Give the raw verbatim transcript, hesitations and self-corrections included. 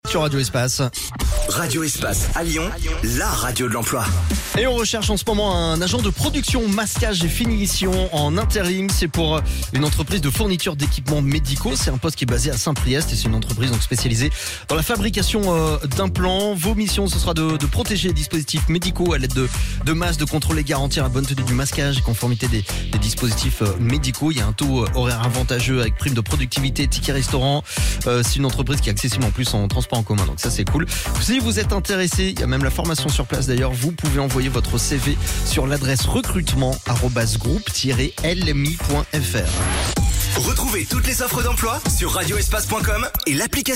sur Radio Espace. Radio Espace à Lyon, la radio de l'emploi. Et on recherche en ce moment un agent de production, masquage et finition en intérim. C'est pour une entreprise de fourniture d'équipements médicaux. C'est un poste qui est basé à Saint-Priest et c'est une entreprise donc spécialisée dans la fabrication euh, d'implants. Vos missions, ce sera de, de protéger les dispositifs médicaux à l'aide de, de masques, de contrôler et garantir la bonne tenue du masquage et conformité des, des dispositifs euh, médicaux. Il y a un taux euh, horaire avantageux avec prime de productivité, ticket restaurant. Euh, c'est une entreprise qui est accessible en plus en transport en commun, donc ça c'est cool. Si vous êtes intéressé, il y a même la formation sur place d'ailleurs, vous pouvez envoyer votre C V sur l'adresse recrutement arobase groupe tiret l m i point f r. Retrouvez toutes les offres d'emploi sur radio espace point com et l'application